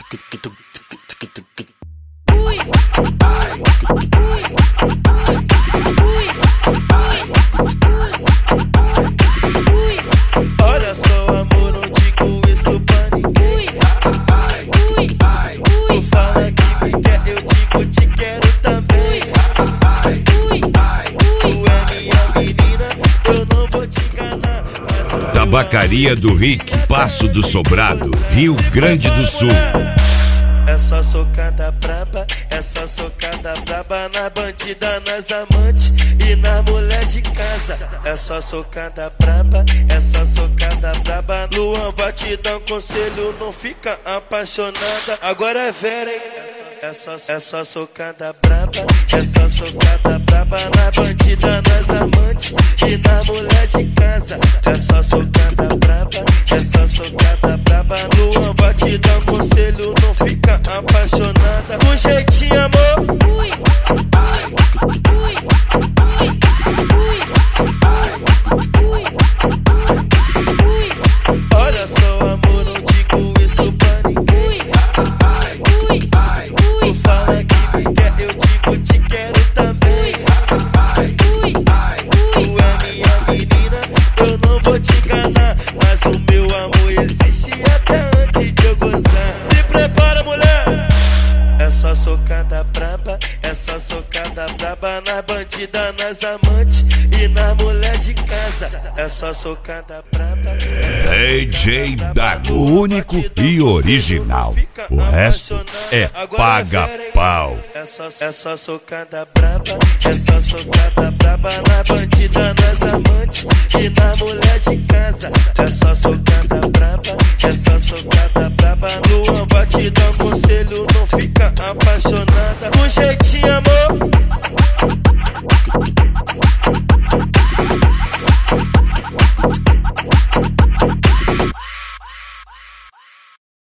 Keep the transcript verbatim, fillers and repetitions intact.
Olha só, amor, não digo isso pra ninguém. Tu fala que me quer, eu digo te quero também. Tu é minha menina, eu não vou te enganar. Tabacaria do Rick, Passo do Sobrado, Rio Grande do Sul. Essa socada braba, essa socada braba na bandida, nas amantes e na mulher de casa. Essa socada braba, essa socada braba. Luan vai te dar um conselho, não fica apaixonada. Agora é vera, hein? Essa, essa socada braba, essa socada braba na bandida, nas amantes e na mulher de casa. Essa socada braba, essa socada braba. Luan vai te dar um conselho, não fica apaixonada. Com jeitinho, amor. Olha só, amor, não digo isso pra ninguém. Tu fala que me quer, eu digo te quero também. Tu é minha menina, eu não vou te enganar. Mas o meu amor existe até antes de eu gozar. Se prepara, mulher. Essa socada braba, essa socada braba na bandida, nas amantes e na mulher de casa. Essa socada braba. D J Dago, o único e original. O resto é paga-pau. Essa, essa socada braba, essa socada braba na bandida, nas amantes e na mulher de casa. Essa socada braba, essa socada braba. Luan vai te dar um conselho, não fica apaixonada. Com jeitinho, amor.